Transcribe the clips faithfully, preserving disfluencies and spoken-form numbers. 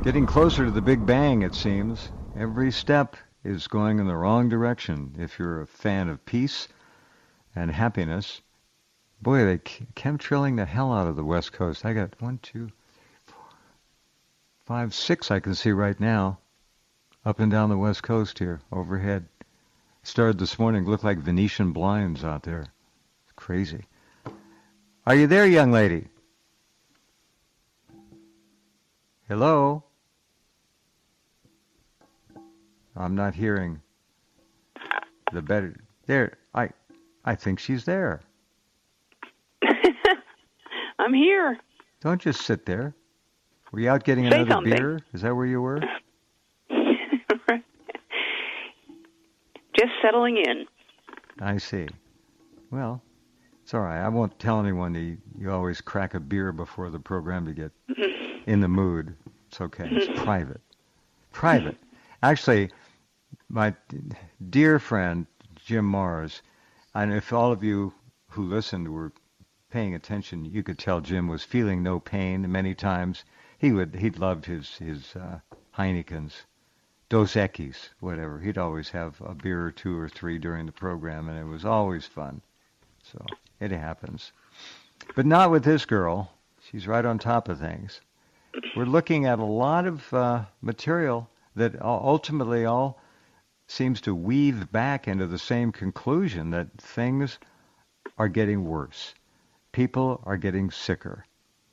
Getting closer to the Big Bang, it seems. Every step is going in the wrong direction if you're a fan of peace and happiness. Boy, they chemtrailing the hell out of the West Coast. I got one, two, four, five, six I can see right now up and down the West Coast here, overhead. Started this morning, looked like Venetian blinds out there. It's crazy. Are you there, young lady? Hello? I'm not hearing. The better there. I, I think she's there. I'm here. Don't just sit there. Were you out getting Say another something. beer? Is that where you were? Just settling in. I see. Well, it's all right. I won't tell anyone that you, you always crack a beer before the program to get in the mood. It's okay. It's private. Private. Actually, my dear friend, Jim Mars, and if all of you who listened were paying attention, you could tell Jim was feeling no pain many times. He would, he'd loved his, his uh, Heinekens, Dos Equis, whatever. He'd always have a beer or two or three during the program, and it was always fun. So it happens. But not with this girl. She's right on top of things. We're looking at a lot of uh, material that ultimately all seems to weave back into the same conclusion that things are getting worse. People are getting sicker.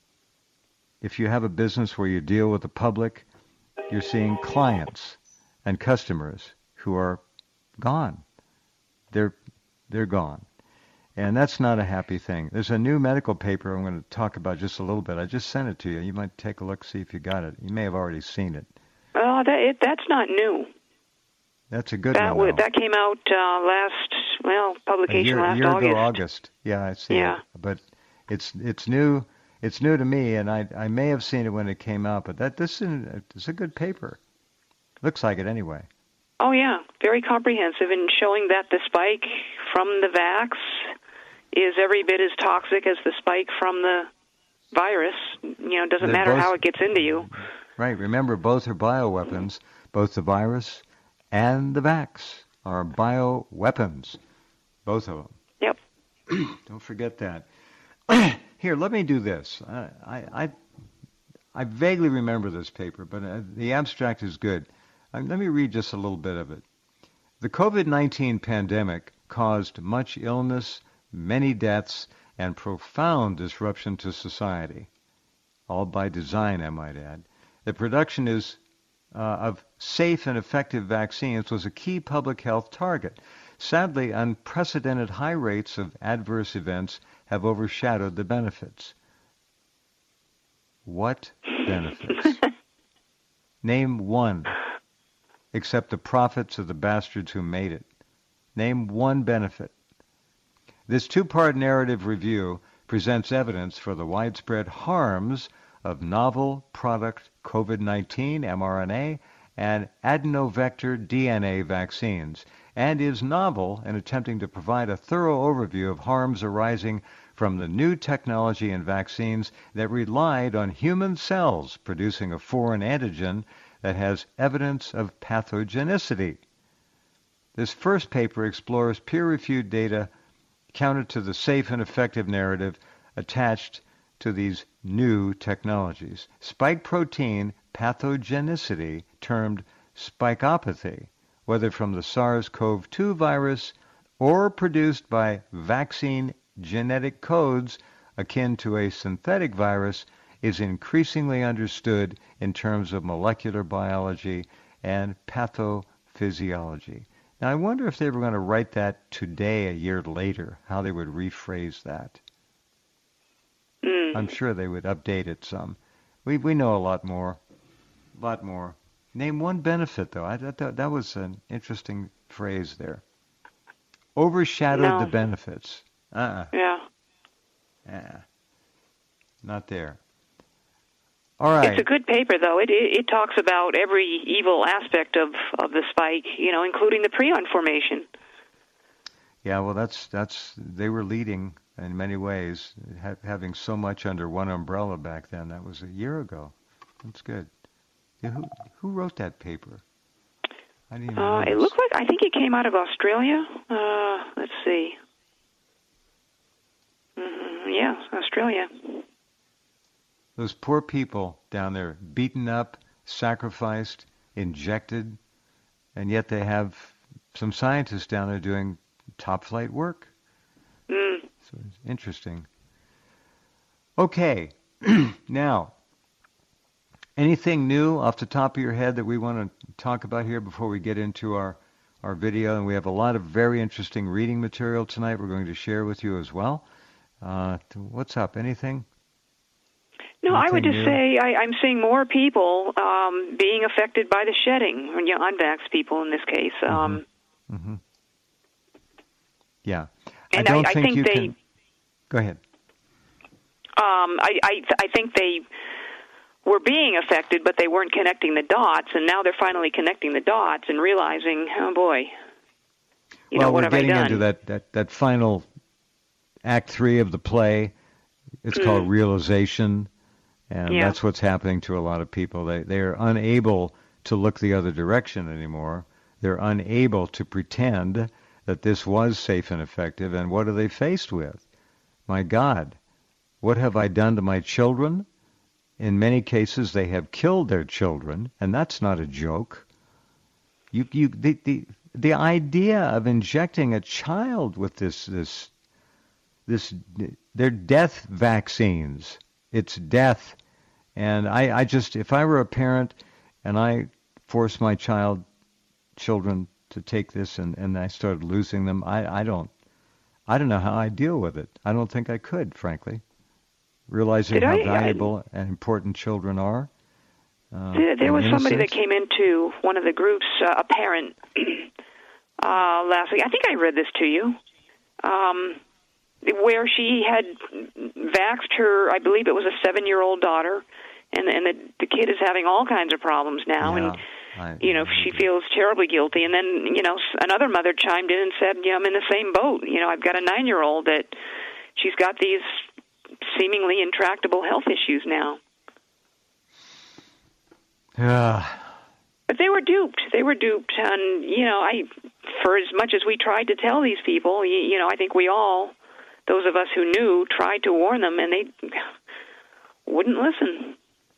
If you have a business where you deal with the public, you're seeing clients and customers who are gone. They're they're gone. And that's not a happy thing. There's a new medical paper I'm going to talk about just a little bit. I just sent it to you. You might take a look, see if you got it. You may have already seen it. Oh, that it, that's not new. That's a good that one. W- that came out uh, last, well, publication a year, last year August. ago, August. Yeah, I see yeah. it. But it's it's new. It's new to me, and I I may have seen it when it came out. But that this is it's a good paper. Looks like it anyway. Oh yeah, very comprehensive in showing that the spike from the vax is every bit as toxic as the spike from the virus. You know, it doesn't They're matter both, how it gets into you. Right. Remember, both are bioweapons. Both the virus and the vax are bioweapons. Both of them. Yep. Don't forget that. Here, let me do this. I, I, I vaguely remember this paper, but uh, the abstract is good. Uh, let me read just a little bit of it. The COVID nineteen pandemic caused much illness, many deaths, and profound disruption to society. All by design, I might add. The production is uh, of safe and effective vaccines was a key public health target. Sadly, unprecedented high rates of adverse events have overshadowed the benefits. What benefits? Name one, except the profits of the bastards who made it. Name one benefit. This two-part narrative review presents evidence for the widespread harms of novel product COVID nineteen mRNA and adenovector D N A vaccines, and is novel in attempting to provide a thorough overview of harms arising from the new technology in vaccines that relied on human cells producing a foreign antigen that has evidence of pathogenicity. This first paper explores peer-reviewed data counter to the safe and effective narrative attached to these new technologies. Spike protein pathogenicity, termed spikeopathy, whether from the SARS-C o V two virus or produced by vaccine genetic codes akin to a synthetic virus, is increasingly understood in terms of molecular biology and pathophysiology. Now, I wonder if they were going to write that today, a year later, how they would rephrase that. Mm. I'm sure they would update it some. We we know a lot more, a lot more. Name one benefit, though. I thought that was an interesting phrase there. Overshadowed no. the benefits. Uh-uh. Yeah. Yeah. Not there. All right. It's a good paper, though. It, it it talks about every evil aspect of, of the spike, you know, including the prion formation. Yeah, well, that's that's they were leading in many ways, ha- having so much under one umbrella back then. That was a year ago. That's good. Yeah, who who wrote that paper? I didn't even Uh, notice. it looked like, I think it came out of Australia. Uh, let's see. Mm-hmm. Yeah, Australia. Those poor people down there, beaten up, sacrificed, injected, and yet they have some scientists down there doing top-flight work. Mm. So it's interesting. Okay, now, anything new off the top of your head that we want to talk about here before we get into our, our video? And we have a lot of very interesting reading material tonight we're going to share with you as well. Uh, what's up? Anything? No, Anything I would just new? say I, I'm seeing more people um, being affected by the shedding, or, you know, unvaxxed people in this case. Um, mm-hmm. Mm-hmm. Yeah. and I don't I, I think, think you they, can... Go ahead. Um, I, I, I think they were being affected, but they weren't connecting the dots, and now they're finally connecting the dots and realizing, oh boy, you well, know, what we're have I getting done? into that, that, that final act three of the play. It's Mm. called realization, and Yeah. that's what's happening to a lot of people. They they are unable to look the other direction anymore. They're unable to pretend that this was safe and effective, and what are they faced with? My God, what have I done to my children? In many cases, they have killed their children, and that's not a joke. You, you, the, the, the idea of injecting a child with this, this, this, they're death vaccines. It's death, and I, I just, if I were a parent, and I forced my child, children to take this, and, and I started losing them, I, I don't, I don't know how I deal with it. I don't think I could, frankly. Realizing Did how I- valuable and important children are. Uh, There, there was and somebody that innocence. came into one of the groups, uh, a parent, uh, last week. I think I read this to you, um, where she had vaxxed her, I believe it was a seven-year-old daughter, and, and the, the kid is having all kinds of problems now, Yeah, and I- you know, she feels terribly guilty. And then, you know, another mother chimed in and said, yeah, I'm in the same boat. You know, I've got a nine-year-old that she's got these seemingly intractable health issues now. Yeah. But they were duped. They were duped. And, you know, I, for as much as we tried to tell these people, you, you know, I think we all, those of us who knew, tried to warn them, and they wouldn't listen.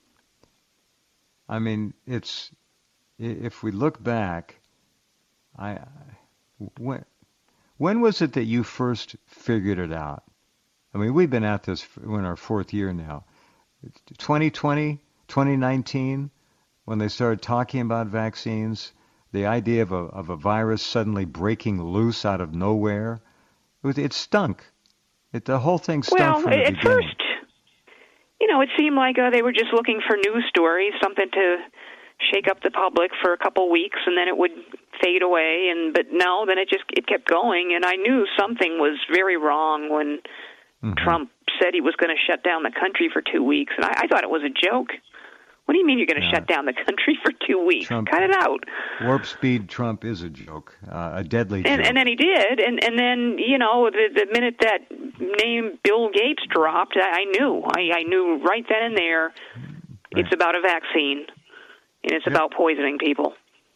I mean, it's, if we look back, I, when, when was it that you first figured it out? I mean, we've been at this, we're in our fourth year now. twenty twenty, twenty nineteen, when they started talking about vaccines, the idea of a, of a virus suddenly breaking loose out of nowhere, it, was, it stunk. It, the whole thing stunk Well, from the at beginning. first, you know, it seemed like uh, they were just looking for news stories, something to shake up the public for a couple weeks, and then it would fade away. And but no, then it just it kept going, and I knew something was very wrong when mm-hmm. Trump said he was going to shut down the country for two weeks, and I, I thought it was a joke. What do you mean you're going to Yeah. shut down the country for two weeks? Trump, Cut it out. Warp speed Trump is a joke, uh, a deadly And, joke. and then he did, and and then you know the the minute that name Bill Gates dropped, I, I knew, I, I knew right then and there, Right. it's about a vaccine, and it's Yep. about poisoning people.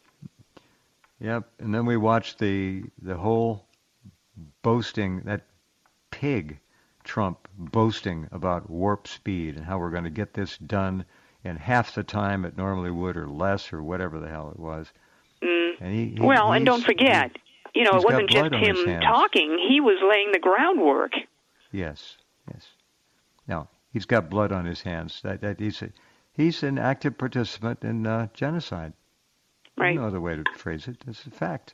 Yep, and then we watched the the whole boasting, that pig Trump boasting about warp speed and how we're going to get this done in half the time it normally would, or less, or whatever the hell it was. Mm. And he, he, Well, and don't he's- forget, you know, he's it wasn't got just blood on his him hands. talking; he was laying the groundwork. Yes, yes. Now he's got blood on his hands. That, that he's a, he's an active participant in uh, genocide. Right. There's no other way to phrase it. It's a fact.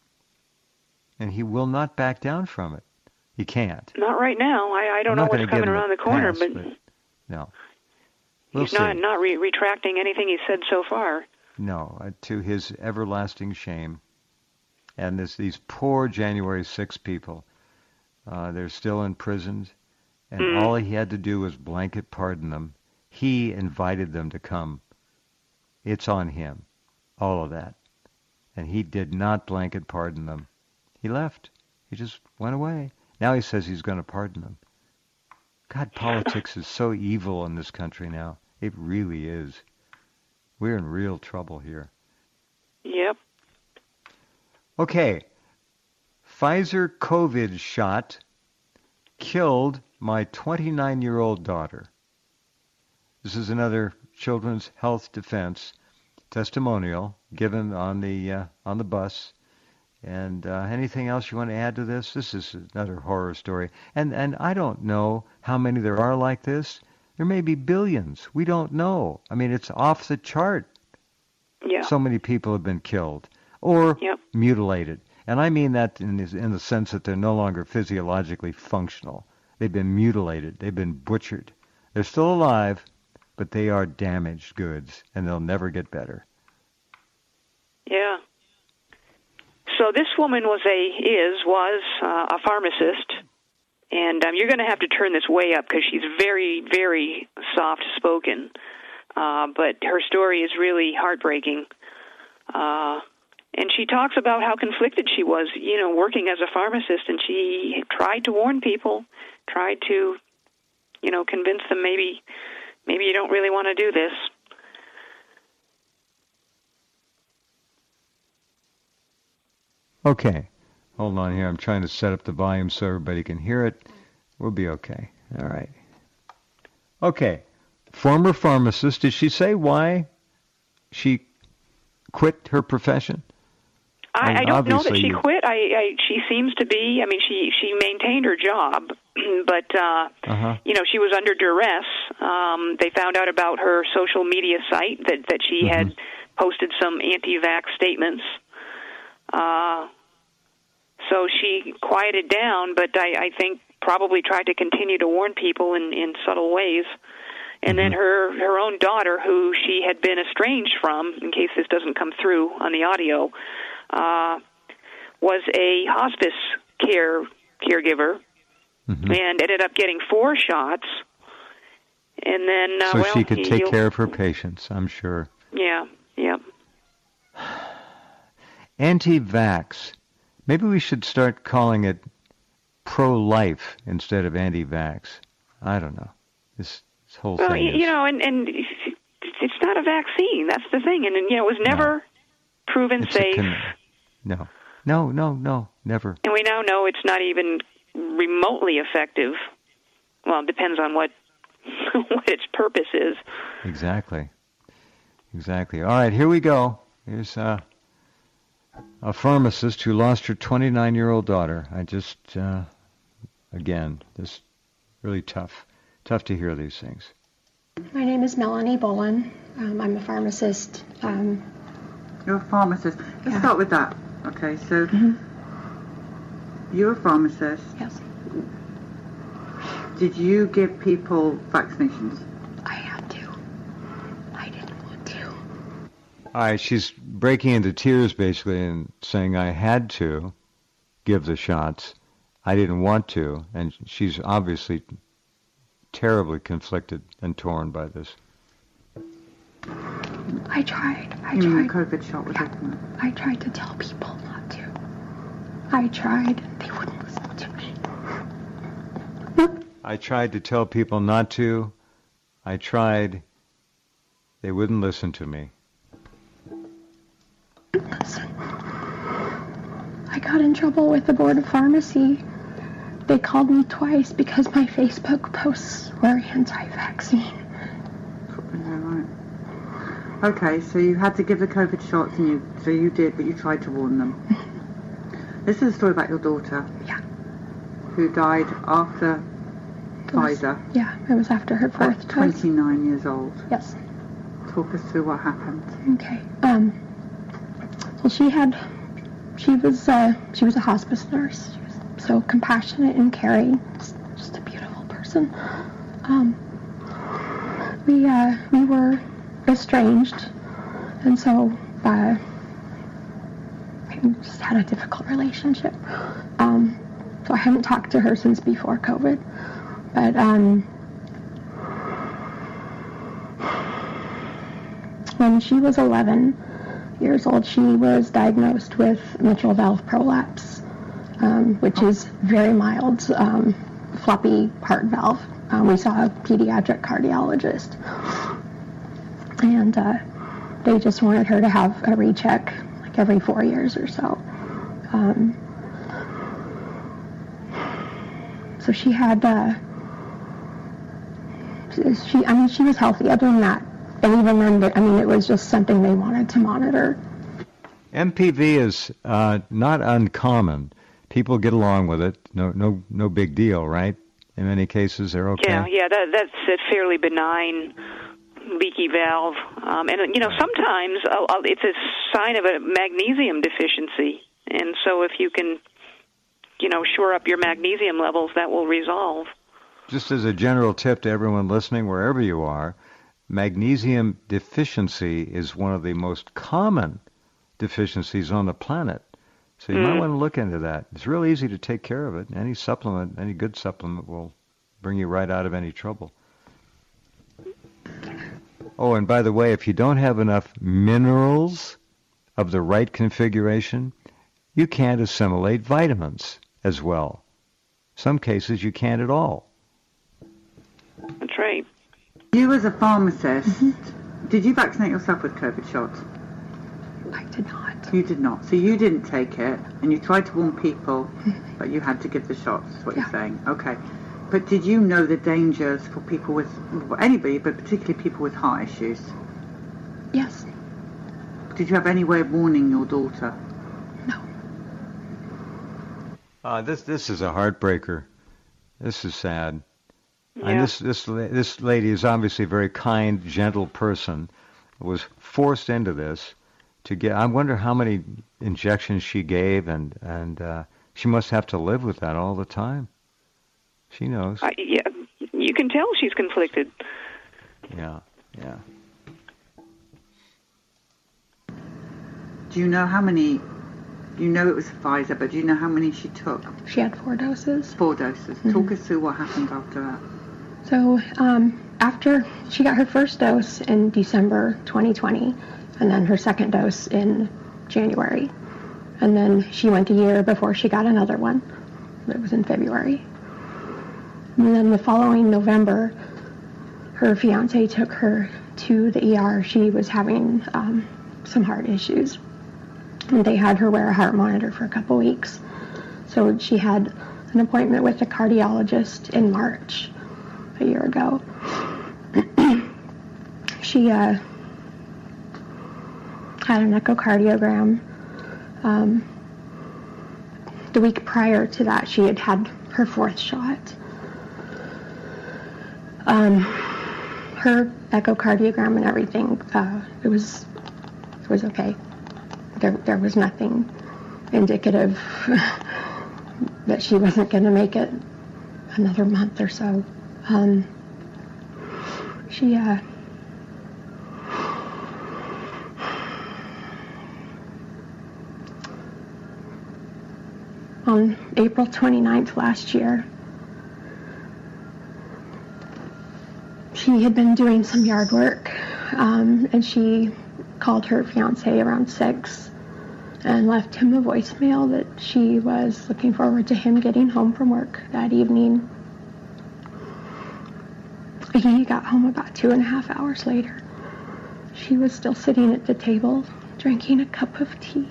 And he will not back down from it. He can't. Not right now. I, I don't I'm know not what's gonna give coming him a around the corner, pass, but, but no. We'll he's see. not not re- retracting anything he said so far. No, uh, to his everlasting shame. And this, these poor January sixth people, uh, they're still imprisoned, and Mm. all he had to do was blanket pardon them. He invited them to come. It's on him, all of that. And he did not blanket pardon them. He left. He just went away. Now he says he's going to pardon them. God, politics is so evil in this country now. It really is. We're in real trouble here. Yep. Okay. Pfizer COVID shot killed my twenty-nine-year-old daughter. This is another Children's Health Defense testimonial given on the uh, on the bus. And uh, anything else you want to add to this? This is another horror story. And and I don't know how many there are like this. There may be billions. We don't know. I mean, it's off the chart. Yeah. So many people have been killed or yep. mutilated. And I mean that in, in the sense that they're no longer physiologically functional. They've been mutilated. They've been butchered. They're still alive, but they are damaged goods, and they'll never get better. Yeah. So this woman was a, is, was uh, a pharmacist, and um, you're going to have to turn this way up because she's very, very soft-spoken. Uh, but her story is really heartbreaking. Uh, and she talks about how conflicted she was, you know, working as a pharmacist, and she tried to warn people, tried to, you know, convince them maybe, maybe you don't really want to do this. Okay. Hold on here. I'm trying to set up the volume so everybody can hear it. We'll be okay. All right. Okay. Former pharmacist. Did she say why she quit her profession? I, And I don't know that obviously she you- quit. I, I she seems to be. I mean, she she maintained her job, but uh, Uh-huh. you know, she was under duress. Um, they found out about her social media site that that she Mhm. had posted some anti-vax statements. Uh, so she quieted down, but I, I think probably tried to continue to warn people in, in subtle ways. And then her, her own daughter, who she had been estranged from, in case this doesn't come through on the audio, uh, was a hospice care caregiver Mhm. and ended up getting four shots. And then, uh, So well, she could take you- care of her patients, I'm sure. Yeah, yeah. Anti-vax. Maybe we should start calling it pro-life instead of anti-vax. I don't know. This, this whole Well, thing you, is... you know, and, and it's not a vaccine. That's the thing. And, you know, it was never proven it's a safe. con- no. No, no, no, never. And we now know it's not even remotely effective. Well, it depends on what what its purpose is. Exactly. Exactly. All right, here we go. Here's uh, a pharmacist who lost her twenty-nine-year-old daughter. I just, uh, again, this really tough. Tough to hear these things. My name is Melanie Bolin. Um, I'm a pharmacist. Um, You're a pharmacist. Let's Yeah. start with that. Okay, so Mhm. you're a pharmacist. yes, Did you give people vaccinations? I had to. I didn't want to. All right, she's breaking into tears basically and saying, I had to give the shots. I didn't want to. And she's obviously terribly conflicted and torn by this. I tried. I You mean the tried. COVID shot was Yeah. open? I tried to tell people not to. I tried. They wouldn't listen to me. I tried to tell people not to. I tried. They wouldn't listen to me. Listen. I got in trouble with the Board of Pharmacy. They called me twice because my Facebook posts were anti-vaccine. Yeah, right. Okay, so you had to give the COVID shots, and you so you did, but you tried to warn them. This is a story about your daughter. Yeah. Who died after It was- Pfizer Yeah, it was after her at fourth dose. twenty-nine years old. Yes. Talk us through what happened. Okay. Um. Well, she had, she was, uh, she was a hospice nurse. She was so compassionate and caring. Just, just a beautiful person. Um. We, uh, we were estranged, and so, uh, we just had a difficult relationship. Um. So I haven't talked to her since before COVID, but um. When she was eleven years old, she was diagnosed with mitral valve prolapse, um, which is very mild, um, floppy heart valve. Um, we saw a pediatric cardiologist, and uh, they just wanted her to have a recheck like every four years or so. Um, so she had, uh, she, I mean, she was healthy other than that. And even then, I mean, it was just something they wanted to monitor. M P V is uh, not uncommon. People get along with it. No, no, no big deal, right? In many cases, they're okay. Yeah, yeah, that, that's a fairly benign leaky valve. Um, and, you know, sometimes uh, it's a sign of a magnesium deficiency. And so if you can, you know, shore up your magnesium levels, that will resolve. Just as a general tip to everyone listening, wherever you are, magnesium deficiency is one of the most common deficiencies on the planet. So you mm. might want to look into that. It's real easy to take care of it. Any supplement, any good supplement will bring you right out of any trouble. Oh, and by the way, if you don't have enough minerals of the right configuration, you can't assimilate vitamins as well. Some cases you can't at all. That's right. You as a pharmacist, Mm-hmm. did you vaccinate yourself with COVID shots? I did not. You did not. So you didn't take it, and you tried to warn people, but you had to give the shots, is what Yeah. you're saying. Okay. But did you know the dangers for people with, well, anybody, but particularly people with heart issues? Yes. Did you have any way of warning your daughter? No. Uh, this this is a heartbreaker. This is sad. Yeah. And this this la- this lady is obviously a very kind, gentle person. Was forced into this to get. I wonder how many injections she gave, and and uh, she must have to live with that all the time. She knows. Uh, yeah, you can tell she's conflicted. Yeah, yeah. Do you know how many, you know it was Pfizer, but do you know how many she took? She had four doses. Four doses. Mm-hmm. Talk us through what happened after that. So um, after she got her first dose in December twenty twenty, and then her second dose in January. And then she went a year before she got another one. It was in February. And then the following November, her fiance took her to the E R. She was having um, some heart issues. And they had her wear a heart monitor for a couple weeks. So she had an appointment with a cardiologist in March a year ago. She uh, had an echocardiogram. Um, the week prior to that, she had had her fourth shot. Um, her echocardiogram and everything, uh, it was it was okay. There there was nothing indicative that she wasn't going to make it another month or so. Um, she uh, on April twenty-ninth last year, she had been doing some yard work, um, and she called her fiance around six and left him a voicemail that she was looking forward to him getting home from work that evening. He got home about two and a half hours later. She was still sitting at the table drinking a cup of tea,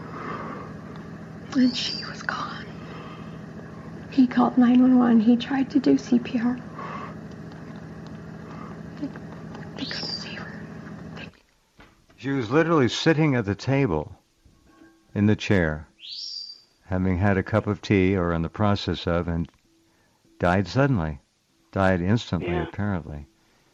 and she was gone. He called nine one one. He tried to do C P R. They, they couldn't save her. They... She was literally sitting at the table in the chair, having had a cup of tea or in the process of, and died suddenly. Died instantly, Yeah. apparently.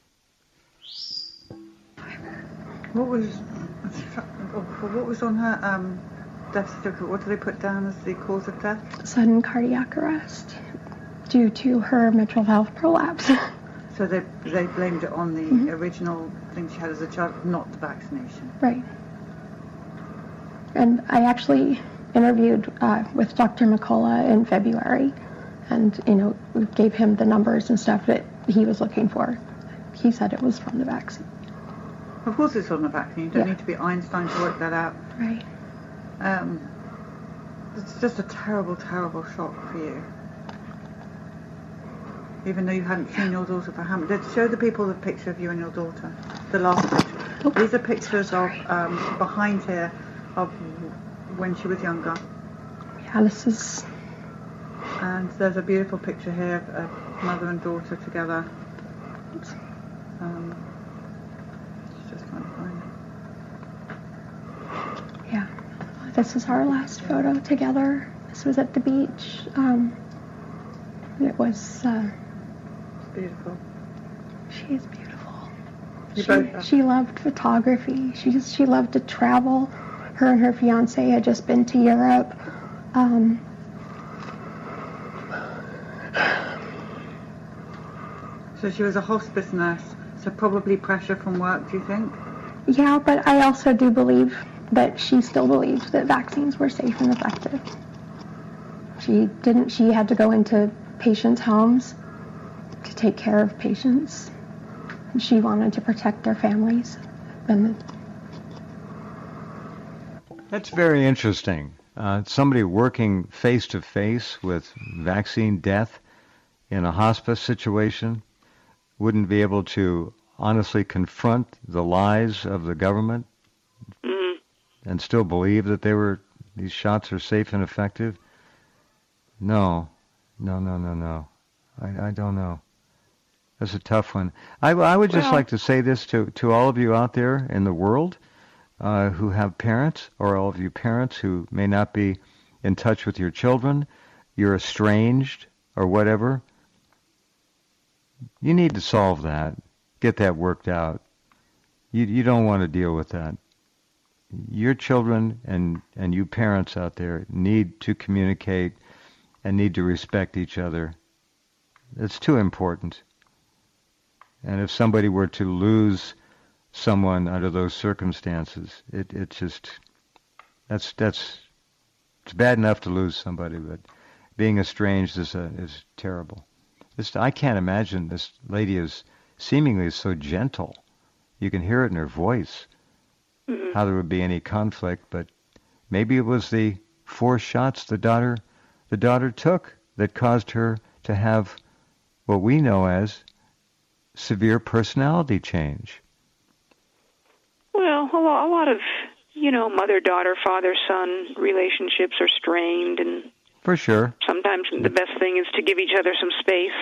What was, what was on her um, death certificate? What did they put down as the cause of death? Sudden cardiac arrest due to her mitral valve prolapse. So they they blamed it on the Mm-hmm. original thing she had as a child, not the vaccination. Right. And I actually interviewed uh, with Doctor McCullough in February, and, you know, we gave him the numbers and stuff that he was looking for. He said it was from the vaccine. Of course it's on the vaccine. You don't Yeah. need to be Einstein to work that out. Right. Um, it's just a terrible, terrible shock for you. Even though you hadn't seen your daughter for how many... Show the people the picture of you and your daughter. The last picture. These are pictures of um, behind here of when she was younger. Yeah, this is... And there's a beautiful picture here of, of mother and daughter together. Um, just trying to find it. Yeah, this is our last photo together. This was at the beach. Um, it was... Uh, it's beautiful. She is beautiful. You She, both she loved photography. She just, she loved to travel. Her and her fiance had just been to Europe. Um, So she was a hospice nurse, so probably pressure from work, do you think? yeah, but I also do believe that she still believed that vaccines were safe and effective. She didn't, she had to go into patients' homes to take care of patients. And she wanted to protect their families. And That's very interesting. Uh, somebody working face-to-face with vaccine death in a hospice situation wouldn't be able to honestly confront the lies of the government Mm-hmm. and still believe that they were these shots are safe and effective? No, no, no, no, no. I, I don't know. That's a tough one. I, I would just Well- like to say this to, to all of you out there in the world uh, who have parents, or all of you parents who may not be in touch with your children, you're estranged or whatever. You need to solve that. Get that worked out. You you don't want to deal with that. Your children and, and you parents out there need to communicate and need to respect each other. It's too important. And if somebody were to lose someone under those circumstances, it it just that's that's it's bad enough to lose somebody, but being estranged is a, is terrible. This, I can't imagine this lady is seemingly so gentle. You can hear it in her voice, Mm-hmm. how there would be any conflict, but maybe it was the four shots the daughter the daughter took that caused her to have what we know as severe personality change. Well, a lot, a lot of, you know, mother-daughter, father-son relationships are strained, and For sure. sometimes the best thing is to give each other some space.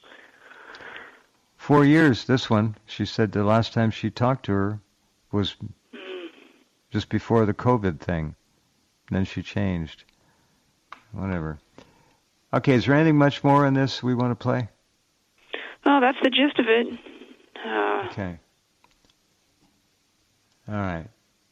Four years, this one. She said the last time she talked to her was just before the COVID thing. Then she changed. Whatever. Okay, is there anything much more in this we want to play? Oh, that's the gist of it. Uh, Okay. All right.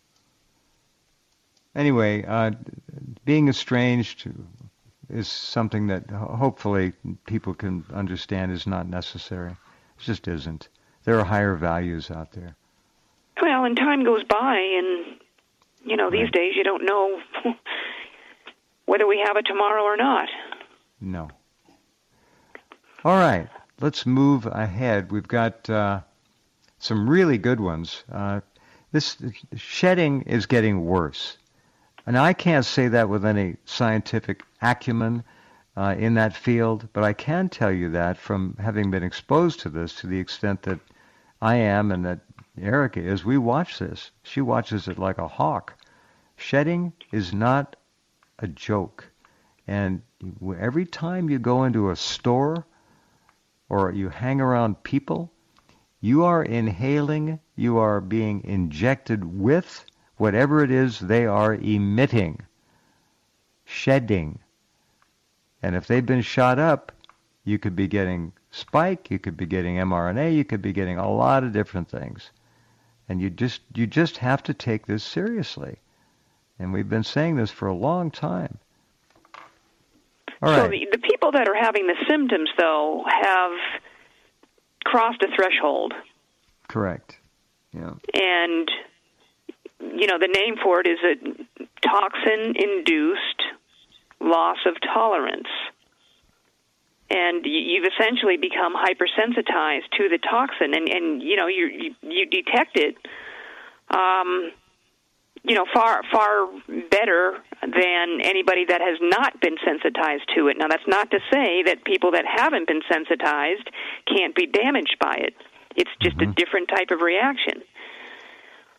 Anyway, uh, being estranged is something that ho- hopefully people can understand is not necessary. It just isn't. There are higher values out there. well, and time goes by, and, you know, these Right. days you don't know whether we have a tomorrow or not. No. All right. Let's move ahead. We've got uh, some really good ones. Uh, this shedding is getting worse. And I can't say that with any scientific acumen uh, in that field, but I can tell you that from having been exposed to this to the extent that I am and that Erica is. We watch this. She watches it like a hawk. Shedding is not a joke. And every time you go into a store or you hang around people, you are inhaling, you are being injected with whatever it is they are emitting, shedding. And if they've been shot up, you could be getting spike, you could be getting mRNA, you could be getting a lot of different things. And you just you just have to take this seriously. And we've been saying this for a long time. All so right. the, the people that are having the symptoms, though, have crossed a threshold. Correct. Yeah. And, you know, the name for it is a toxin-induced loss of tolerance. And you've essentially become hypersensitized to the toxin, and, and you know, you, you, you detect it, um, you know, far, far better than anybody that has not been sensitized to it. Now, that's not to say that people that haven't been sensitized can't be damaged by it. It's just Mm-hmm. a different type of reaction.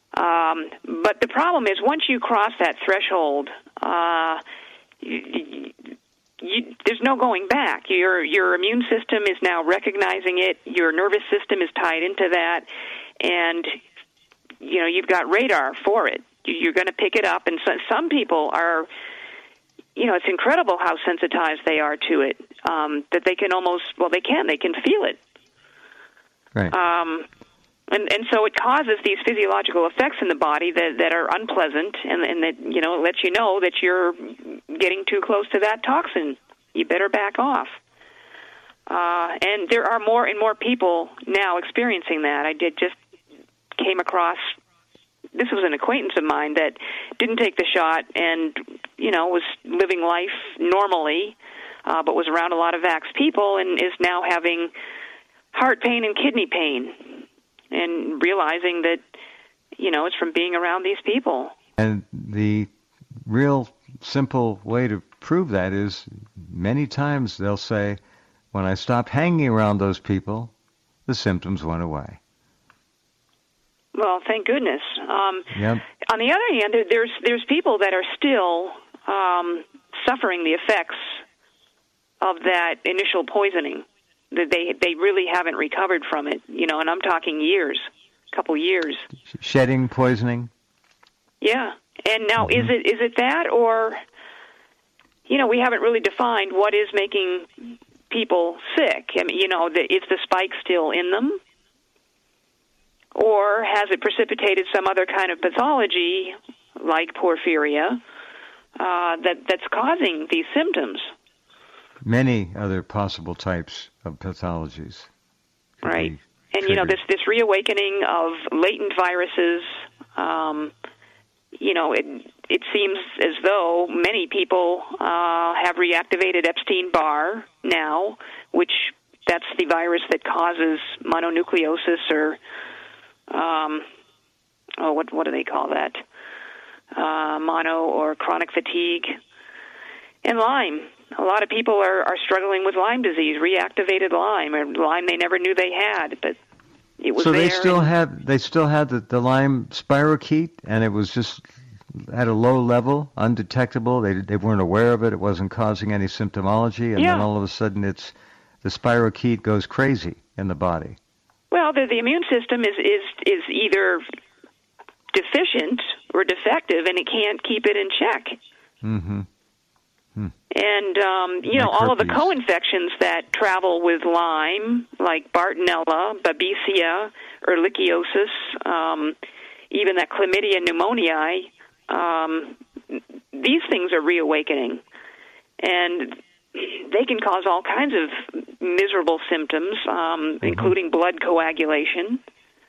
Um, but the problem is, once you cross that threshold, uh, you, you, there's no going back. Your your immune system is now recognizing it. Your nervous system is tied into that, and you know you've got radar for it. You're going to pick it up, and so, some people are. You know, it's incredible how sensitized they are to it. Um, that they can almost well, they can they can feel it. Right. Um, And, and so it causes these physiological effects in the body that, that are unpleasant, and, and that, you know, it lets you know that you're getting too close to that toxin. You better back off. Uh, and there are more and more people now experiencing that. I did just came across, this was an acquaintance of mine that didn't take the shot and, you know, was living life normally, uh, but was around a lot of vax people and is now having heart pain and kidney pain. And realizing that, you know, it's from being around these people. And the real simple way to prove that is many times they'll say, when I stopped hanging around those people, the symptoms went away. Well, thank goodness. Um, yep. On the other hand, there's there's people that are still um, suffering the effects of that initial poisoning. That they they really haven't recovered from it, you know, and I'm talking years, a couple years. Shedding poisoning? Yeah. And now mm-hmm. is it is it that, or, you know, we haven't really defined what is making people sick. I mean, you know, the, is the spike still in them? Or has it precipitated some other kind of pathology, like porphyria, uh, that that's causing these symptoms? Many other possible types of pathologies. Right. And, you know, this, this reawakening of latent viruses, um, you know, it it seems as though many people uh, have reactivated Epstein-Barr now, which that's the virus that causes mononucleosis or, um, oh, what what do they call that? Uh, mono or chronic fatigue. And Lyme. A lot of people are, are struggling with Lyme disease, reactivated Lyme, or Lyme they never knew they had, but it was so there. So they still and, had they still had the, the Lyme spirochete, and it was just at a low level, undetectable. They they weren't aware of it. It wasn't causing any symptomology, and yeah. then all of a sudden, it's the spirochete goes crazy in the body. Well, the, the immune system is is is either deficient or defective, and it can't keep it in check. Mm-hmm. And, um, you know, like all of the herpes. co-infections that travel with Lyme, like Bartonella, Babesia, ehrlichiosis, um, even that chlamydia pneumoniae, um, these things are reawakening. And they can cause all kinds of miserable symptoms, um, mm-hmm. including blood coagulation.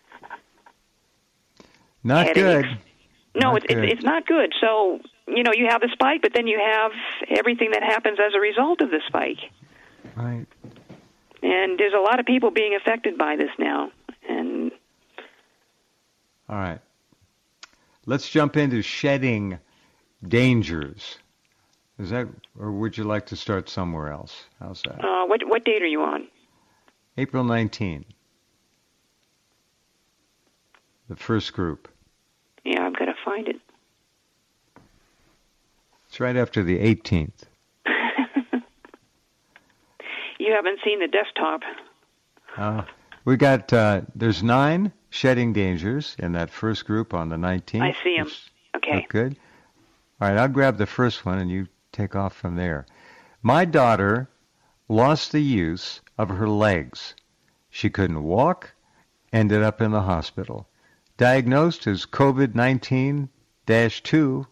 Not headaches. good. No, not it's, good. it's it's not good. So, you know, you have the spike, but then you have everything that happens as a result of the spike. Right. And there's a lot of people being affected by this now. And all right. Let's jump into shedding dangers. Is that, or would you like to start somewhere else? How's that? Uh, what what date are you on? April nineteenth. The first group. Yeah, I'm going to find it. It's right after the eighteenth. You haven't seen the desktop. Uh, we got, uh, there's nine shedding dangers in that first group on the nineteenth. I see them. Okay. Look good. All right, I'll grab the first one and you take off from there. My daughter lost the use of her legs. She couldn't walk, ended up in the hospital. Diagnosed as COVID nineteen dash two.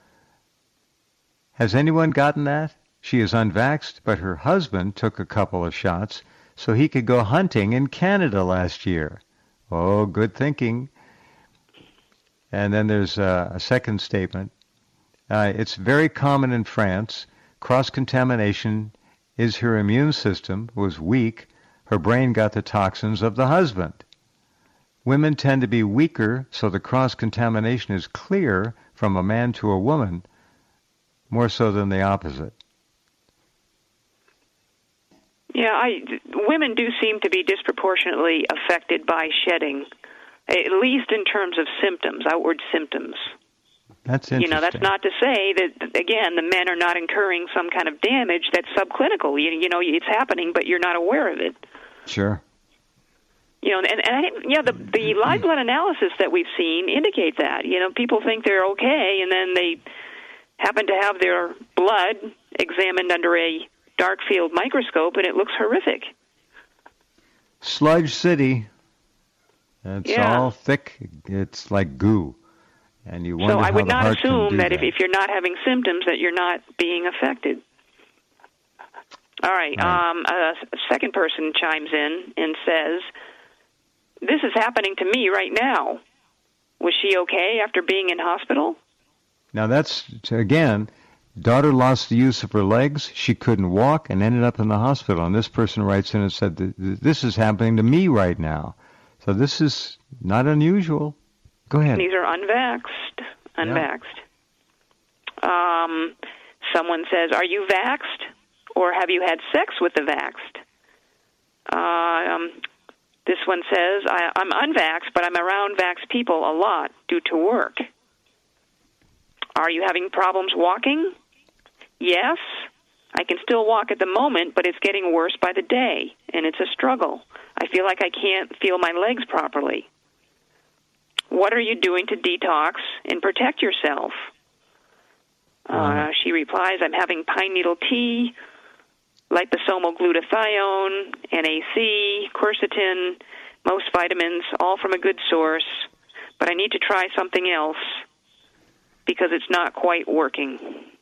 Has anyone gotten that? She is unvaxxed, but her husband took a couple of shots so he could go hunting in Canada last year. Oh, good thinking. And then there's a, a second statement. Uh, it's very common in France. Cross-contamination is her immune system was weak. Her brain got the toxins of the husband. Women tend to be weaker, so the cross-contamination is clear from a man to a woman, more so than the opposite. Yeah, I, women do seem to be disproportionately affected by shedding. at least in terms of symptoms, outward symptoms. That's interesting. You know, that's not to say that, again, the men are not incurring some kind of damage that's subclinical. You, you know, it's happening, but you're not aware of it. Sure. You know, and, and I, yeah, the, the live blood analysis that we've seen indicate that. You know, people think they're okay, and then they happen to have their blood examined under a dark field microscope, and it looks horrific. Sludge City. It's yeah. all thick. It's like goo. And you wonder so I how would the not heart assume can do that, that if, if you're not having symptoms that you're not being affected. All right. right. Um, a second person chimes in and says, this is happening to me right now. Was she okay after being in hospital? Now that's, again, daughter lost the use of her legs. She couldn't walk and ended up in the hospital. And this person writes in and said, this is happening to me right now. So this is not unusual. Go ahead. These are unvaxxed. Unvaxxed. Yeah. Um, someone says, are you vaxxed, or have you had sex with the vaxxed? Uh, um, this one says, I, I'm unvaxxed, but I'm around vaxxed people a lot due to work. Are you having problems walking? Yes. I can still walk at the moment, but it's getting worse by the day, and it's a struggle. I feel like I can't feel my legs properly. What are you doing to detox and protect yourself? Uh, she replies, I'm having pine needle tea, liposomal glutathione, N A C, quercetin, most vitamins, all from a good source, but I need to try something else because it's not quite working.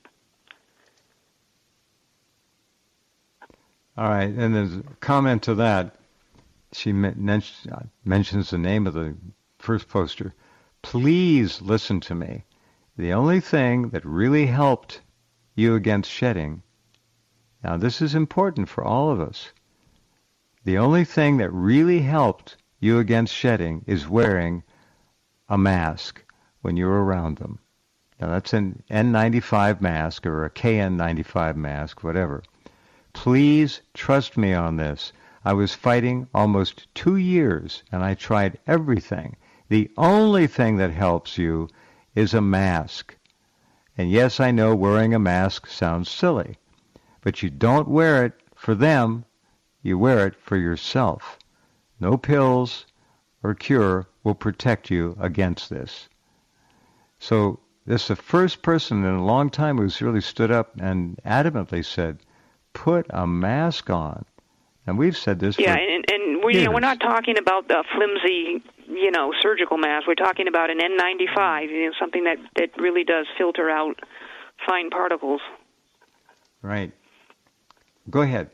All right, and there's a comment to that. She mentions the name of the first poster. Please listen to me. The only thing that really helped you against shedding, now this is important for all of us, the only thing that really helped you against shedding is wearing a mask when you're around them. Now that's an N ninety-five mask or a K N ninety-five mask, whatever. Please trust me on this. I was fighting almost two years, and I tried everything. The only thing that helps you is a mask. And yes, I know wearing a mask sounds silly, but you don't wear it for them. You wear it for yourself. No pills or cure will protect you against this. So this is the first person in a long time who's really stood up and adamantly said, put a mask on. And we've said this yeah, for and, and we, you know, we're not talking about the flimsy, you know, surgical mask. We're talking about an N ninety-five, you know, something that, that really does filter out fine particles. Right. Go ahead.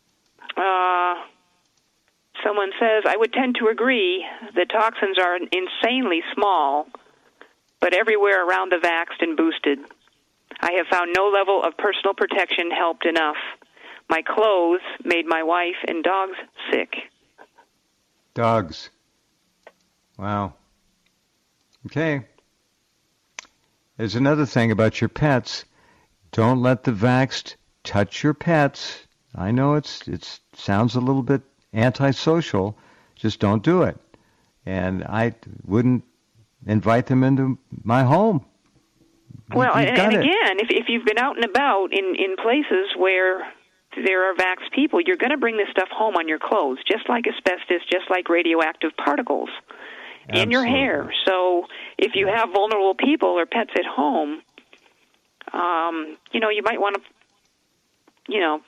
Uh, someone says, I would tend to agree. The toxins are insanely small, but everywhere around the vaxxed and boosted. I have found no level of personal protection helped enough. My clothes made my wife and dogs sick. Dogs. Wow. Okay. There's another thing about your pets. Don't let the vaxxed touch your pets. I know it's it sounds a little bit antisocial. Just don't do it. And I wouldn't invite them into my home. Well, You've and, and again, if, if you've been out and about in, in places where there are vaxxed people, you're going to bring this stuff home on your clothes, just like asbestos, just like radioactive particles Absolutely. in your hair. So if you have vulnerable people or pets at home, um, you know, you might want to, you know,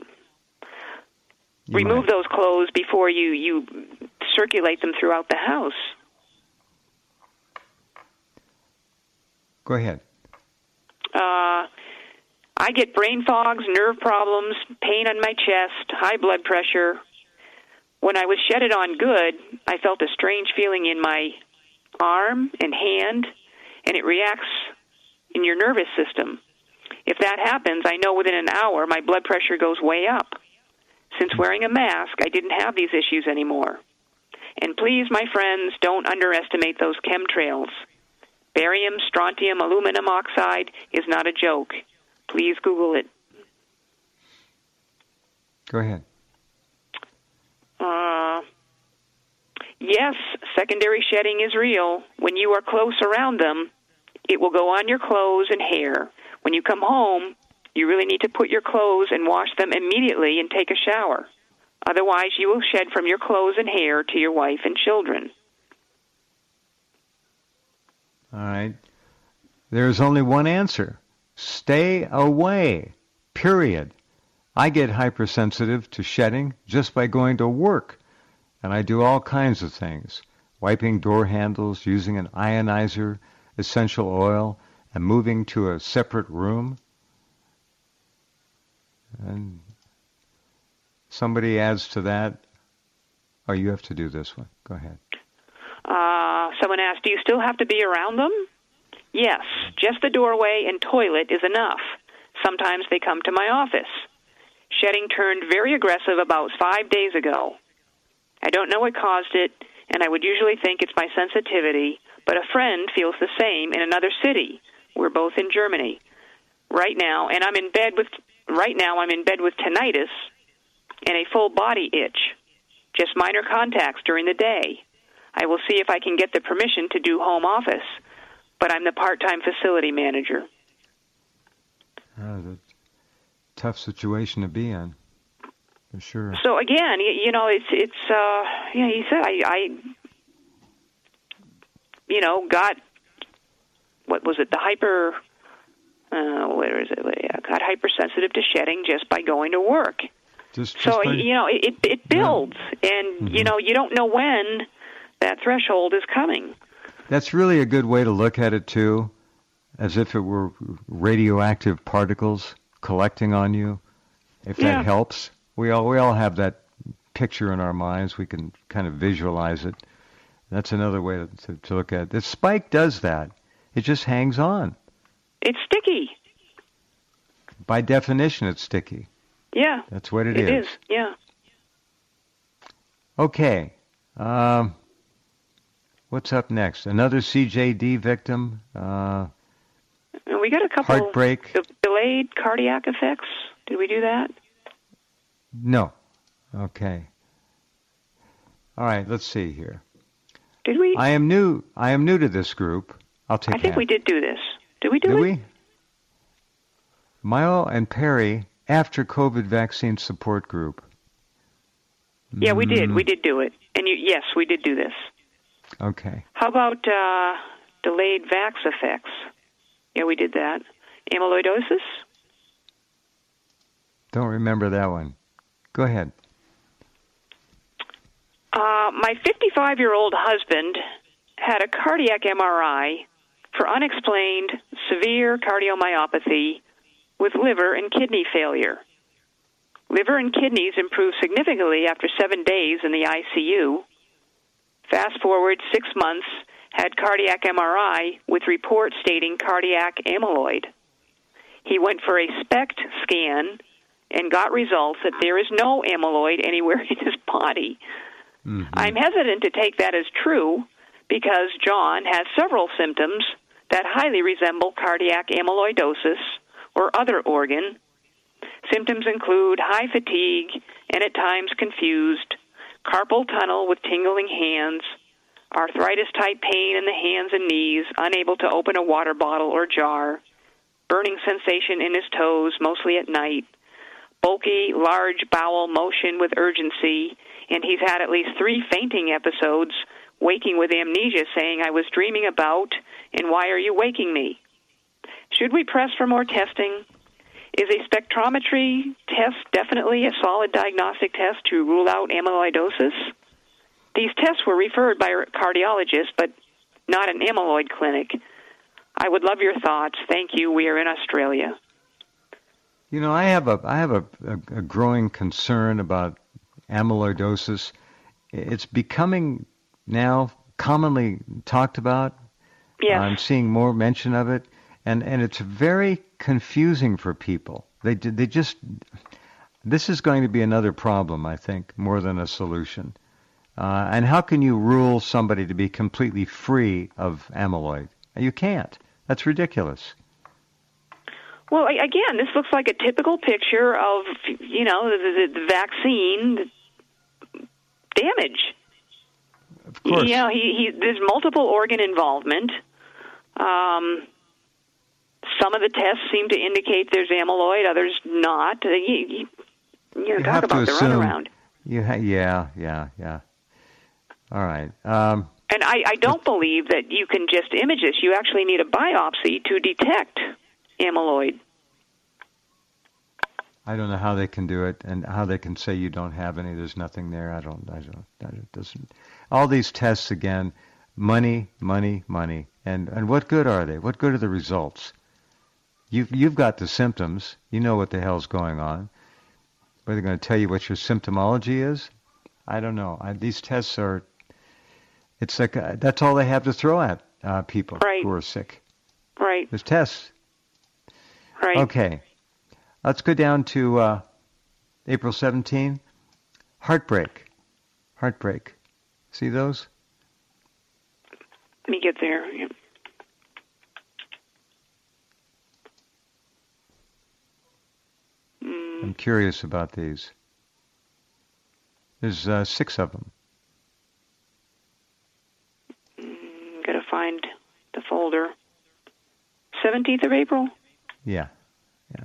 you remove might. those clothes before you, you circulate them throughout the house. Go ahead. Uh, I get brain fogs, nerve problems, pain on my chest, high blood pressure. When I was shedded on good, I felt a strange feeling in my arm and hand, and it reacts in your nervous system. If that happens, I know within an hour my blood pressure goes way up. Since wearing a mask, I didn't have these issues anymore. And please, my friends, don't underestimate those chemtrails. Barium, strontium, aluminum oxide is not a joke. Please Google it. Go ahead. Uh, yes, yes, secondary shedding is real. When you are close around them, it will go on your clothes and hair. When you come home, you really need to put your clothes and wash them immediately and take a shower. Otherwise, you will shed from your clothes and hair to your wife and children. All right. There's only one answer. Stay away. Period. I get hypersensitive to shedding just by going to work, and I do all kinds of things. Wiping door handles, using an ionizer, essential oil, and moving to a separate room. And somebody adds to that, oh, you have to do this one. Go ahead. Uh, someone asked, do you still have to be around them? Yes, just the doorway and toilet is enough. Sometimes they come to my office. Shedding turned very aggressive about five days ago. I don't know what caused it, and I would usually think it's my sensitivity, but a friend feels the same in another city. We're both in Germany right now, and I'm in bed with right now I'm in bed with tinnitus and a full body itch. Just minor contacts during the day. I will see if I can get the permission to do home office, but I'm the part-time facility manager. Oh, that's a tough situation to be in, for sure. So again, you, you know, it's it's uh, you know, he said I, I, you know, got what was it? The hyper, uh, where is it? I got hypersensitive to shedding just by going to work. Just, just so by... you know, it it builds, yeah. and mm-hmm. you know, you don't know when that threshold is coming. That's really a good way to look at it too, as if it were radioactive particles collecting on you. If that yeah. helps, we all we all have that picture in our minds. We can kind of visualize it. That's another way to, to, to look at it. The spike does that. It just hangs on. It's sticky. By definition, it's sticky. Yeah. That's what it, it is. It is, yeah. Okay. Um, what's up next? Another C J D victim. Uh, we got a couple heartbreak. De- delayed cardiac effects. Did we do that? No. Okay. All right. Let's see here. Did we? I am new. I am new to this group. I'll take. I think half. we did do this. Did we do did it? Did we? Milo and Perry after COVID vaccine support group. Yeah, we did. Mm. We did do it. And you, yes, we did do this. Okay. How about uh, delayed vax effects? Yeah, we did that. Amyloidosis? Don't remember that one. Go ahead. Uh, my fifty-five-year-old husband had a cardiac M R I for unexplained severe cardiomyopathy with liver and kidney failure. Liver and kidneys improved significantly after seven days in the I C U. Fast forward six months, had cardiac M R I with reports stating cardiac amyloid. He went for a SPECT scan and got results that there is no amyloid anywhere in his body. Mm-hmm. I'm hesitant to take that as true because John has several symptoms that highly resemble cardiac amyloidosis or other organ. Symptoms include high fatigue and at times confused, carpal tunnel with tingling hands, arthritis-type pain in the hands and knees, unable to open a water bottle or jar, burning sensation in his toes, mostly at night, bulky, large bowel motion with urgency, and he's had at least three fainting episodes, waking with amnesia, saying, I was dreaming about, and why are you waking me? Should we press for more testing? Is a spectrometry test definitely a solid diagnostic test to rule out amyloidosis? These tests were referred by cardiologists, but not an amyloid clinic. I would love your thoughts. Thank you. We are in Australia. You know, I have a I have a, a, a growing concern about amyloidosis. It's becoming now commonly talked about. Yes. I'm seeing more mention of it, and, and it's very confusing for people. They they just this is going to be another problem, I think, more than a solution. Uh, and how can you rule somebody to be completely free of amyloid? You can't. That's ridiculous. Well, again, this looks like a typical picture of, you know, the, the, the vaccine damage. Of course. You know, he, he, there's multiple organ involvement. Um, some of the tests seem to indicate there's amyloid, others not. You, you, you know, You talk have about to the assume, runaround. You ha- yeah, yeah, yeah. All right. Um, And I, I don't believe that you can just image this. You actually need a biopsy to detect amyloid. I don't know how they can do it and how they can say you don't have any. There's nothing there. I don't. I don't. It doesn't. All these tests again, money, money, money, and and what good are they? What good are the results? You've you've got the symptoms. You know what the hell's going on. But they're going to tell you what your symptomology is. I don't know. I, these tests are. It's like uh, that's all they have to throw at uh, people Right. who are sick. Right. There's tests. Right. Okay. Let's go down to uh, April seventeenth. Heartbreak. Heartbreak. See those? Let me get there. Yeah. Mm, I'm curious about these. There's uh, six of them. mm, gotta find the folder. seventeenth of April? Yeah. Yeah.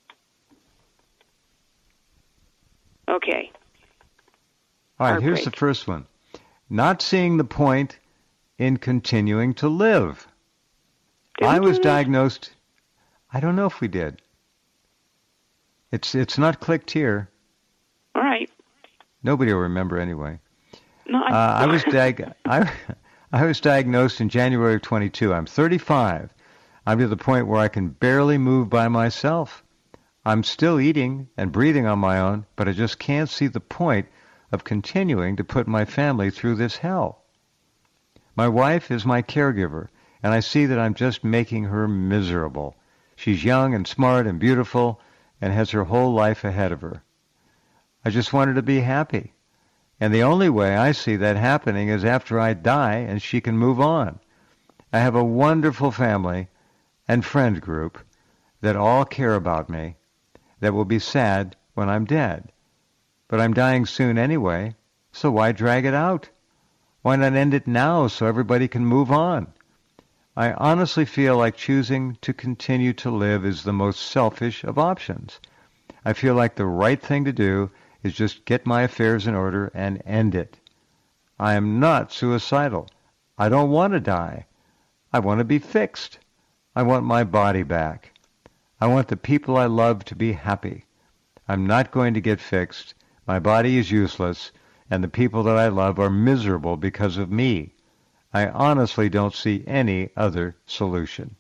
Okay. All right, here's the Heartbreak. first one. Not seeing the point in continuing to live. Did we I do was that? diagnosed. I don't know if we did. It's it's not clicked here. All right. Nobody will remember anyway. No, I, Uh, I was diag- I, I was diagnosed in January of twenty-two. I'm thirty-five. I'm to the point where I can barely move by myself. I'm still eating and breathing on my own, but I just can't see the point of continuing to put my family through this hell. My wife is my caregiver, and I see that I'm just making her miserable. She's young and smart and beautiful and has her whole life ahead of her. I just want her to be happy. And the only way I see that happening is after I die and she can move on. I have a wonderful family and friend group that all care about me, that will be sad when I'm dead. But I'm dying soon anyway, so why drag it out? Why not end it now so everybody can move on? I honestly feel like choosing to continue to live is the most selfish of options. I feel like the right thing to do is just get my affairs in order and end it. I am not suicidal. I don't want to die. I want to be fixed. I want my body back. I want the people I love to be happy. I'm not going to get fixed. My body is useless, and the people that I love are miserable because of me. I honestly don't see any other solution.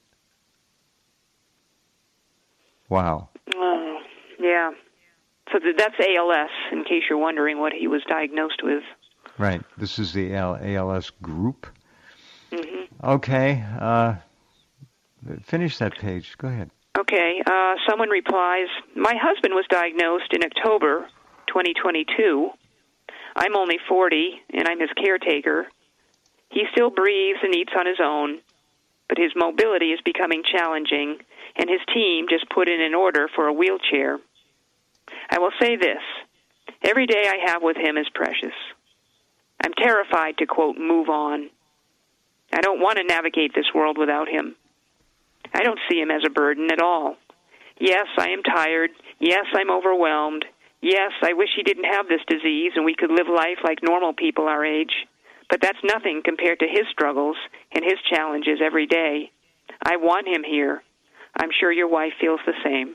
Wow. Oh, yeah. So th- that's A L S, in case you're wondering what he was diagnosed with. Right. This is the A L S group. Mm-hmm. Okay. Uh, finish that page. Go ahead. Okay. Uh, someone replies, my husband was diagnosed in October twenty twenty-two. I'm only forty, and I'm his caretaker. He still breathes and eats on his own, but his mobility is becoming challenging, and his team just put in an order for a wheelchair. I will say this. Every day I have with him is precious. I'm terrified to, quote, move on. I don't want to navigate this world without him. I don't see him as a burden at all. Yes, I am tired. Yes, I'm overwhelmed. Yes, I wish he didn't have this disease and we could live life like normal people our age. But that's nothing compared to his struggles and his challenges every day. I want him here. I'm sure your wife feels the same.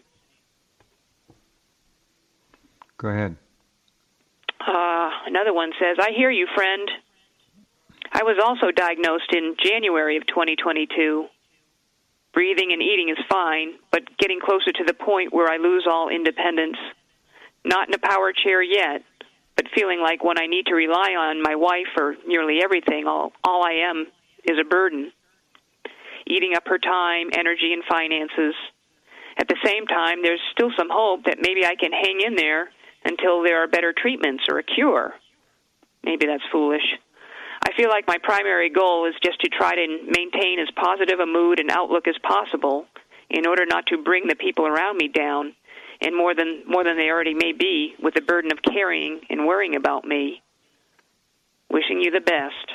Go ahead. Uh, another one says, I hear you, friend. I was also diagnosed in January of twenty twenty-two. Breathing and eating is fine, but getting closer to the point where I lose all independence. Not in a power chair yet, but feeling like when I need to rely on my wife for nearly everything, all, all I am is a burden. Eating up her time, energy, and finances. At the same time, there's still some hope that maybe I can hang in there until there are better treatments or a cure. Maybe that's foolish. I feel like my primary goal is just to try to maintain as positive a mood and outlook as possible in order not to bring the people around me down, and more than more than they already may be, with the burden of carrying and worrying about me. Wishing you the best.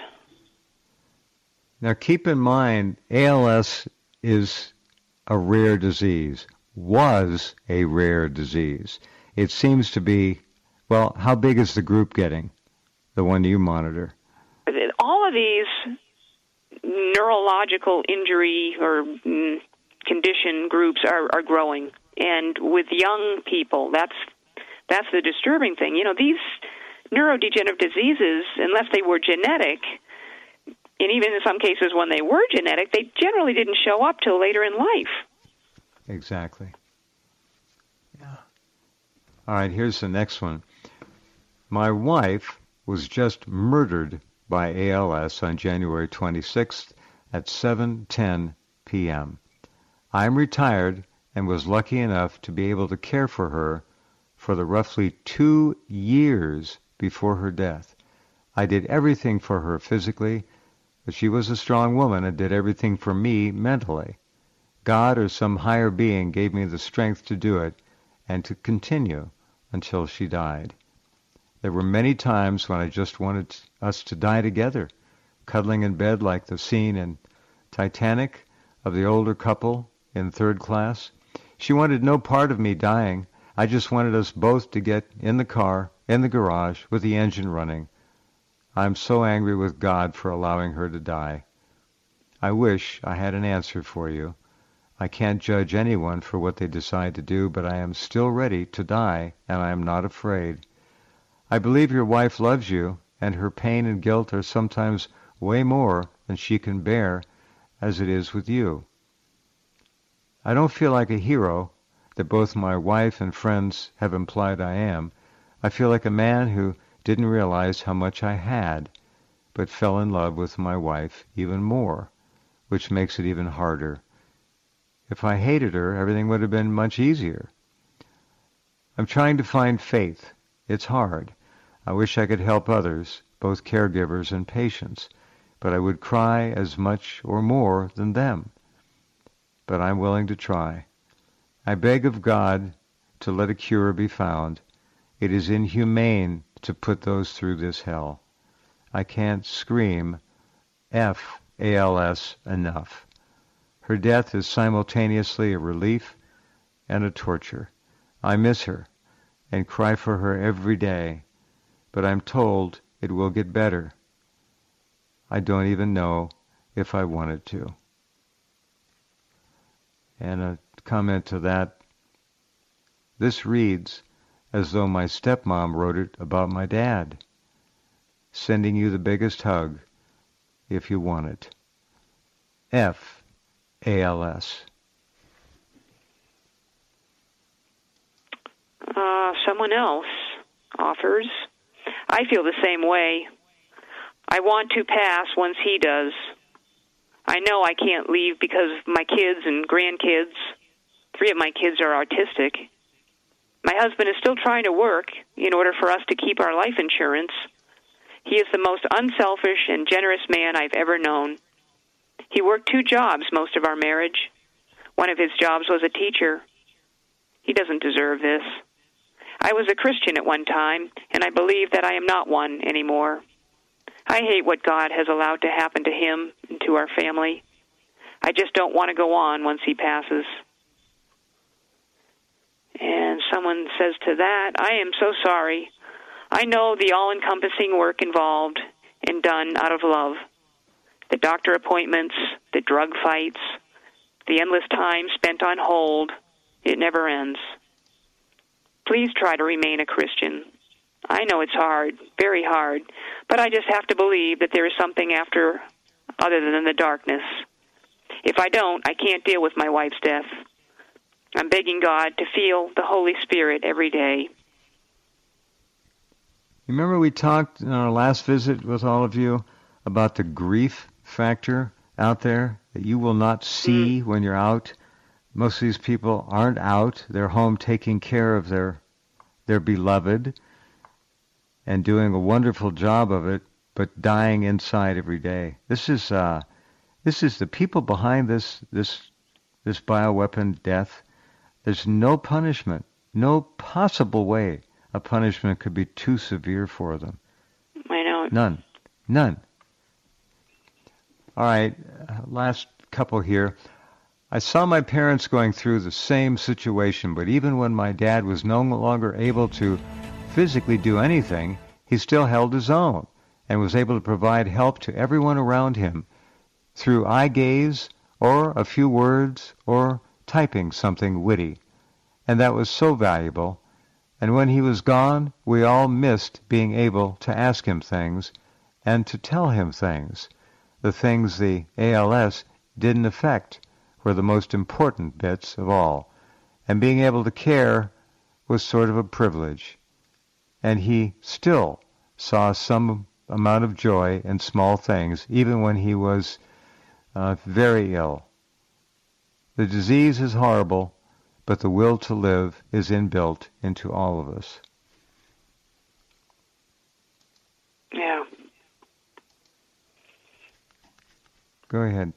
Now keep in mind, A L S is a rare disease, was a rare disease. It seems to be, well, how big is the group getting, the one you monitor? All of these neurological injury or mm, condition groups are, are growing. And with young people, that's that's the disturbing thing. You know, these neurodegenerative diseases, unless they were genetic, and even in some cases when they were genetic, they generally didn't show up till later in life. Exactly. Yeah. All right, here's the next one. My wife was just murdered by A L S on January twenty-sixth at seven ten p.m. I'm retired and was lucky enough to be able to care for her for the roughly two years before her death. I did everything for her physically, but she was a strong woman and did everything for me mentally. God or some higher being gave me the strength to do it and to continue until she died. There were many times when I just wanted us to die together, cuddling in bed like the scene in Titanic of the older couple in third class. She wanted no part of me dying. I just wanted us both to get in the car, in the garage, with the engine running. I'm so angry with God for allowing her to die. I wish I had an answer for you. I can't judge anyone for what they decide to do, but I am still ready to die, and I am not afraid. I believe your wife loves you, and her pain and guilt are sometimes way more than she can bear, as it is with you. I don't feel like a hero that both my wife and friends have implied I am. I feel like a man who didn't realize how much I had, but fell in love with my wife even more, which makes it even harder. If I hated her, everything would have been much easier. I'm trying to find faith. It's hard. I wish I could help others, both caregivers and patients, but I would cry as much or more than them. But I'm willing to try. I beg of God to let a cure be found. It is inhumane to put those through this hell. I can't scream F A L S enough. Her death is simultaneously a relief and a torture. I miss her and cry for her every day, but I'm told it will get better. I don't even know if I want it to. And a comment to that, this reads as though my stepmom wrote it about my dad. Sending you the biggest hug if you want it. F A L S. Uh, someone else offers, I feel the same way. I want to pass once he does. I know I can't leave because of my kids and grandkids. Three of my kids are autistic. My husband is still trying to work in order for us to keep our life insurance. He is the most unselfish and generous man I've ever known. He worked two jobs most of our marriage. One of his jobs was a teacher. He doesn't deserve this. I was a Christian at one time, and I believe that I am not one anymore. I hate what God has allowed to happen to him and to our family. I just don't want to go on once he passes. And someone says to that, I am so sorry. I know the all-encompassing work involved and done out of love. The doctor appointments, the drug fights, the endless time spent on hold, it never ends. Please try to remain a Christian. I know it's hard, very hard, but I just have to believe that there is something after other than the darkness. If I don't, I can't deal with my wife's death. I'm begging God to feel the Holy Spirit every day. Remember we talked in our last visit with all of you about the grief factor out there that you will not see mm. when you're out. Most of these people aren't out. They're home taking care of their their beloved and doing a wonderful job of it, but dying inside every day. This is uh, this is the people behind this this this bioweapon death. There's no punishment, no possible way a punishment could be too severe for them. I know. None. None. All right, uh, last couple here. I saw my parents going through the same situation, but even when my dad was no longer able to physically do anything, he still held his own and was able to provide help to everyone around him through eye gaze or a few words or typing something witty. And that was so valuable. And when he was gone, we all missed being able to ask him things and to tell him things. The things the A L S didn't affect were the most important bits of all. And being able to care was sort of a privilege. And he still saw some amount of joy in small things, even when he was uh, very ill. The disease is horrible, but the will to live is inbuilt into all of us. Yeah. Go ahead.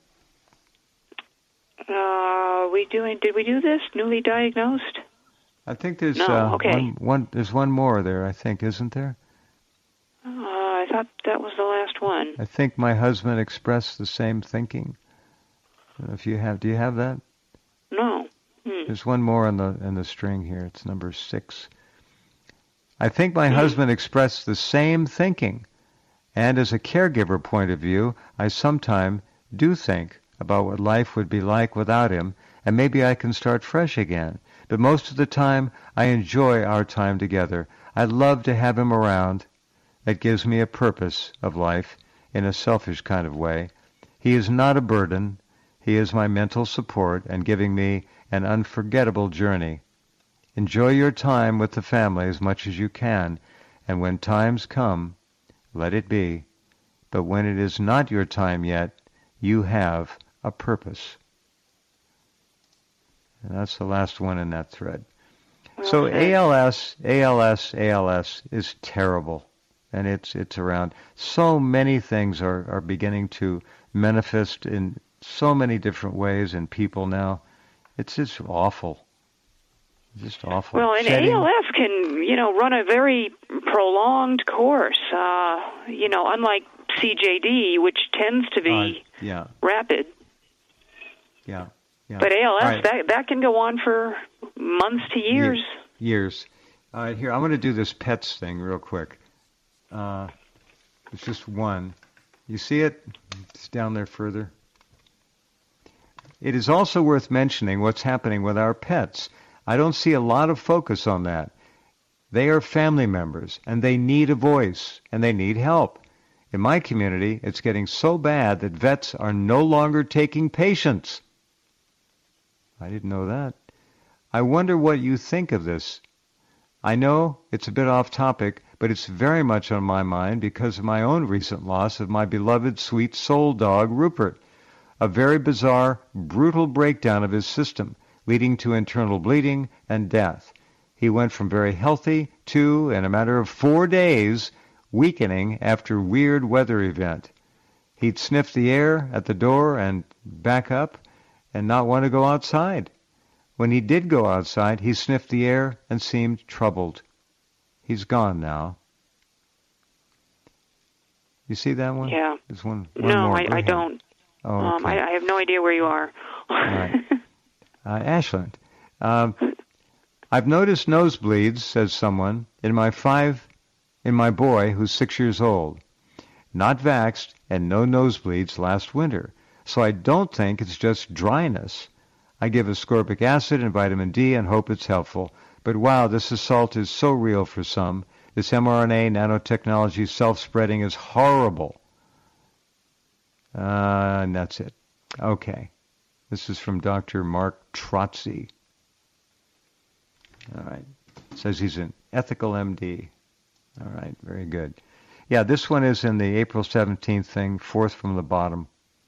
Uh, we doing? Did we do this? Newly diagnosed? I think there's No, uh, okay. one, one. There's one more there. I think, isn't there? Uh, I thought that was the last one. I think my husband expressed the same thinking. I don't know if you have, do you have that? No. Hmm. There's one more on the in the string here. It's number six. I think my Hmm. husband expressed the same thinking, and as a caregiver point of view, I sometimes do think about what life would be like without him, and maybe I can start fresh again. But most of the time, I enjoy our time together. I love to have him around. That gives me a purpose of life in a selfish kind of way. He is not a burden. He is my mental support and giving me an unforgettable journey. Enjoy your time with the family as much as you can, and when times come, let it be. But when it is not your time yet, you have a purpose. And that's the last one in that thread. So Okay. A L S, A L S, A L S is terrible. And it's it's around. So many things are, are beginning to manifest in so many different ways in people now. It's just awful. It's just awful. Well, and Shedding- A L S can, you know, run a very prolonged course. Uh, you know, unlike C J D, which tends to be uh, yeah, rapid. yeah, yeah. But A L S, All right. that that can go on for months to years. Years. All right, here, I'm going to do this pets thing real quick. Uh, it's just one. You see it? It's down there further. It is also worth mentioning what's happening with our pets. I don't see a lot of focus on that. They are family members, and they need a voice, and they need help. In my community, it's getting so bad that vets are no longer taking patients. I didn't know that. I wonder what you think of this. I know it's a bit off topic, but it's very much on my mind because of my own recent loss of my beloved sweet soul dog, Rupert. A very bizarre, brutal breakdown of his system, leading to internal bleeding and death. He went from very healthy to, in a matter of four days, weakening after weird weather event. He'd sniff the air at the door and back up and not want to go outside. When he did go outside, he sniffed the air and seemed troubled. He's gone now. You see that one? Yeah. There's one, one No, more. I, Go I ahead. don't. Oh, Um, okay. I, I have no idea where you are. right. Uh, Ashland. Um, I've noticed nosebleeds, says someone, in my five, in my boy who's six years old. Not vaxxed and no nosebleeds last winter. So I don't think it's just dryness. I give ascorbic acid and vitamin D and hope it's helpful. But wow, this assault is so real for some. This mRNA nanotechnology self-spreading is horrible. Uh, and that's it. Okay. This is from Doctor Mark Trotzy. All right. Says he's an ethical M D. All right. Very good. Yeah, this one is in the April seventeenth thing, fourth from the bottom.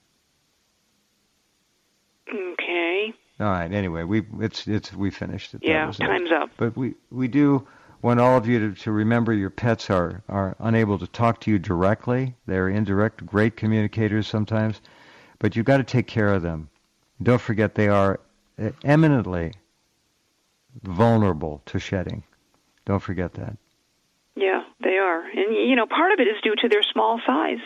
Okay. All right. Anyway, we it's it's we finished it. That Yeah, was it. time's up. But we we do want all of you to, to remember your pets are are unable to talk to you directly. They're indirect, great communicators sometimes, but you've got to take care of them. Don't forget they are eminently vulnerable to shedding. Don't forget that. Yeah, They are. And, you know, part of it is due to their small size.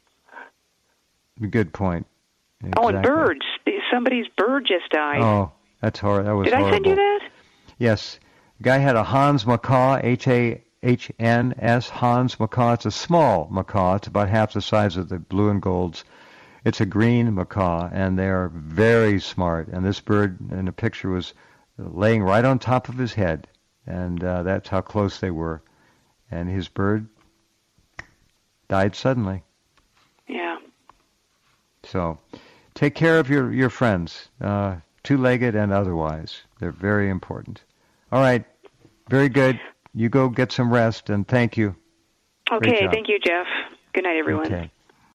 Good point. Exactly. Oh, and birds. Somebody's bird just died. Oh, that's horrible. That was Did horrible. I send you that? Yes. The guy had a Hans macaw, H A H N S, Hans macaw. It's a small macaw. It's about half the size of the blue and golds. It's a green macaw, and they are very smart. And this bird in the picture was laying right on top of his head, and uh, that's how close they were. And his bird died suddenly. Yeah. So take care of your, your friends, uh, two-legged and otherwise. They're very important. All right. Very good. You go get some rest, and thank you. Okay. Thank you, Jeff. Good night, everyone. Okay.